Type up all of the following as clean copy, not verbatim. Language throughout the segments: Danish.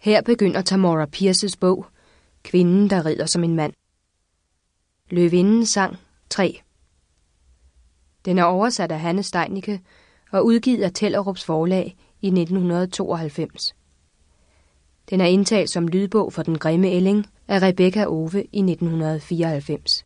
Her begynder Tamora Pierces bog, Kvinden, der rider som en mand. Løvindens sang 3. Den er oversat af Hanne Steinicke og udgivet af Tellerups Forlag i 1992. Den er indtalt som lydbog for Den grimme ælling af Rebecca Owe i 1994.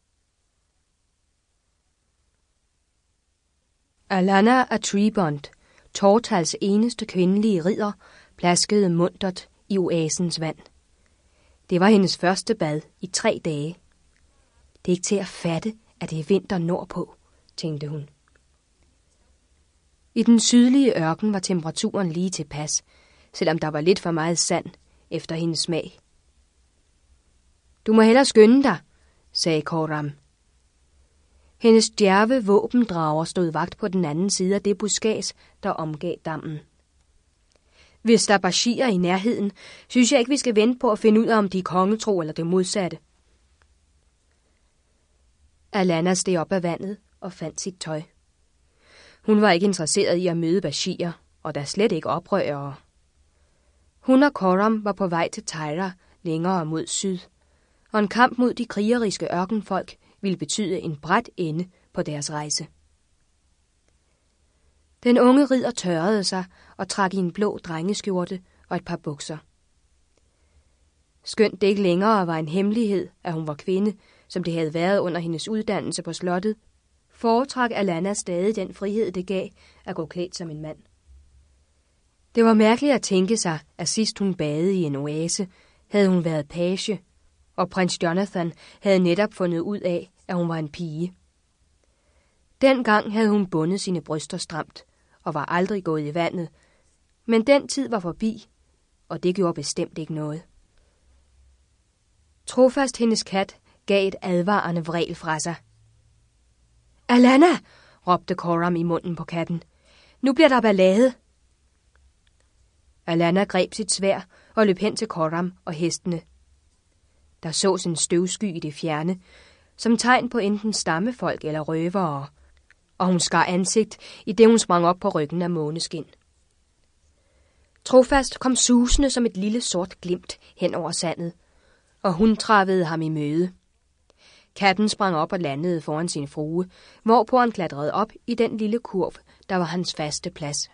Alanna af Trebond, Tortals eneste kvindelige ridder, plaskede muntert i oasens vand. Det var hendes første bad i 3 dage. Det er ikke til at fatte, at det er vinter nordpå, tænkte hun. I den sydlige ørken var temperaturen lige tilpas, selvom der var lidt for meget sand efter hendes smag. Du må hellere skynde dig, sagde Coram. Hendes djerve våbendrager stod vagt på den anden side af det buskads, der omgav dammen. Hvis der er bashirer i nærheden, synes jeg ikke, vi skal vente på at finde ud af, om de er kongetro eller det modsatte. Alanna steg op af vandet og fandt sit tøj. Hun var ikke interesseret i at møde bashirer, og der slet ikke oprørere. Hun og Coram var på vej til Tyra længere mod syd, og en kamp mod de krigeriske ørkenfolk ville betyde en brat ende på deres rejse. Den unge ridder tørrede sig og trak i en blå drengeskjorte og et par bukser. Skønt det ikke længere var en hemmelighed, at hun var kvinde, som det havde været under hendes uddannelse på slottet, foretrak Alanna stadig den frihed, det gav at gå klædt som en mand. Det var mærkeligt at tænke sig, at sidst hun badede i en oase, havde hun været page, og prins Jonathan havde netop fundet ud af, at hun var en pige. Dengang havde hun bundet sine bryster stramt, og var aldrig gået i vandet, men den tid var forbi, og det gjorde bestemt ikke noget. Trofast hendes kat gav et advarende vrel fra sig. Alanna, råbte Coram i munden på katten. Nu bliver der ballade. Alanna greb sit sværd og løb hen til Coram og hestene. Der sås en støvsky i det fjerne, som tegn på enten stammefolk eller røvere, og hun skar ansigt, i det hun sprang op på ryggen af Måneskin. Trofast kom susende som et lille sort glimt hen over sandet, og hun travede ham i møde. Katten sprang op og landede foran sin frue, hvorpå han klatrede op i den lille kurv, der var hans faste plads.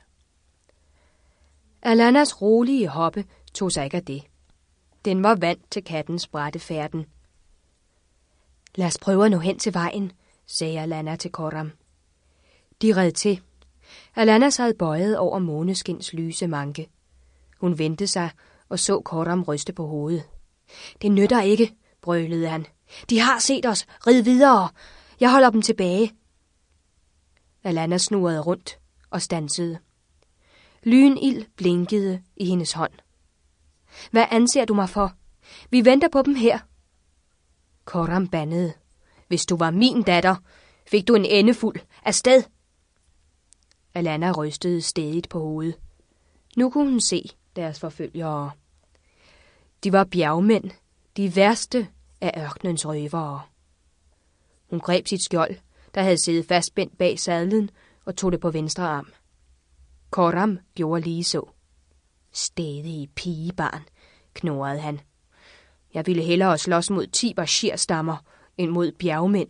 Alannas rolige hoppe tog sig ikke af det. Den var vant til kattens bratte færden. Lad os prøve at nå hen til vejen, sagde Alanna til Coram. De red til. Alanna sad bøjet over Måneskins lyse manke. Hun vendte sig og så Coram ryste på hovedet. Det nytter ikke, brølede han. De har set os. Rid videre. Jeg holder dem tilbage. Alanna snurrede rundt og stansede. Lynild blinkede i hendes hånd. Hvad anser du mig for? Vi venter på dem her. Coram bandede. Hvis du var min datter, fik du en endefuld afsted. Alanna rystede stædigt på hovedet. Nu kunne hun se deres forfølgere. De var bjergmænd, de værste af ørkenens røvere. Hun greb sit skjold, der havde siddet fastspændt bag sadlen, og tog det på venstre arm. Coram gjorde lige så. Stædige pigebarn, knurrede han. Jeg ville hellere slås mod 10 bashirstammer end mod bjergmænd.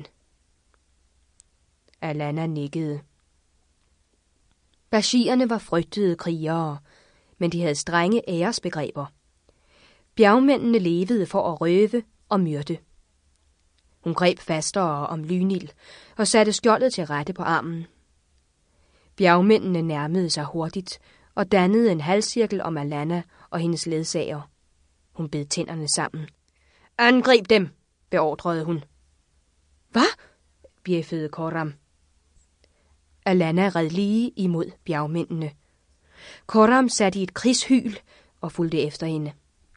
Alanna nikkede. Bashirerne var frygtede krigere, men de havde strenge æresbegreber. Bjergmændene levede for at røve og myrde. Hun greb fastere om Lynild og satte skjoldet til rette på armen. Bjergmændene nærmede sig hurtigt og dannede en halvcirkel om Alanna og hendes ledsager. Hun bed tænderne sammen. Angrib dem, beordrede hun. Hvad? bjæffede Coram. Alanna red lige imod bjergmændene. Coram satte i et krigshyl og fulgte efter hende.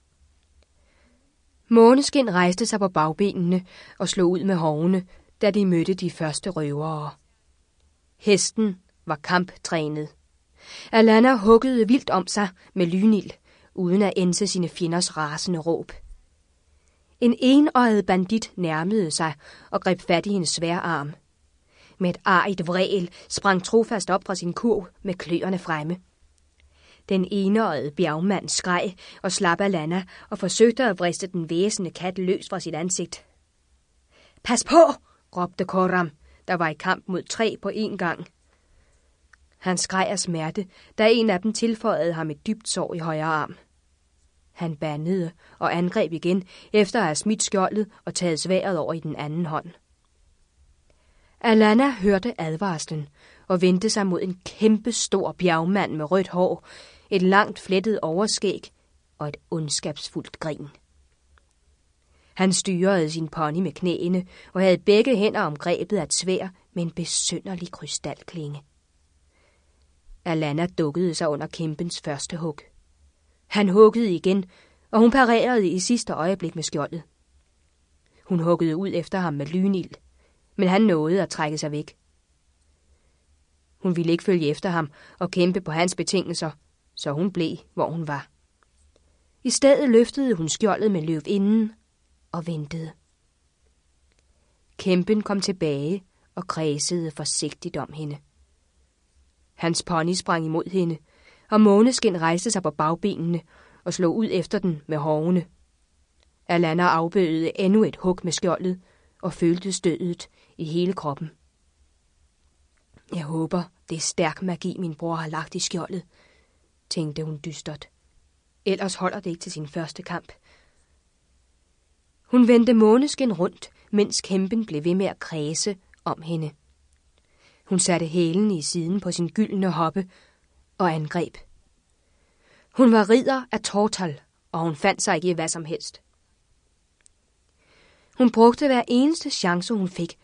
Måneskin rejste sig på bagbenene og slog ud med hovene, da de mødte de første røvere. Hesten var kamptrænet. Alanna huggede vildt om sig med Lynild, uden at ænse sine fjenders rasende råb. En enøjet bandit nærmede sig og greb fat i hendes sværarm. Med et argt vræl sprang Trofast op fra sin kurv med kløerne fremme. Den enøjede bjergmand skreg og slap Alanna og forsøgte at vriste den væsende kat løs fra sit ansigt. Pas på, råbte Coram, der var i kamp mod 3 på én gang. Han skreg af smerte, da en af dem tilføjede ham et dybt sår i højre arm. Han bandede og angreb igen, efter at have smidt skjoldet og taget sværdet over i den anden hånd. Alanna hørte advarslen og vendte sig mod en kæmpe stor bjergmand med rødt hår, et langt flettet overskæg og et ondskabsfuldt grin. Han styrede sin pony med knæene og havde begge hænder om grebet af et sværd med en besynderlig krystalklinge. Alanna dukkede sig under kæmpens første hug. Han huggede igen, og hun parerede i sidste øjeblik med skjoldet. Hun huggede ud efter ham med lynild, men han nåede at trække sig væk. Hun ville ikke følge efter ham og kæmpe på hans betingelser, så hun blev, hvor hun var. I stedet løftede hun skjoldet med løvinden og ventede. Kæmpen kom tilbage og kredsede forsigtigt om hende. Hans pony sprang imod hende, og Måneskin rejste sig på bagbenene og slog ud efter den med hovene. Alanna afbødede endnu et hug med skjoldet og følte stødet i hele kroppen. Jeg håber, det er stærk magi, min bror har lagt i skjoldet, tænkte hun dystert. Ellers holder det ikke til sin første kamp. Hun vendte Måneskin rundt, mens kæmpen blev ved med at kredse om hende. Hun satte hælen i siden på sin gyldne hoppe og angreb. Hun var ridder af Tortal, og hun fandt sig ikke i hvad som helst. Hun brugte hver eneste chance, hun fik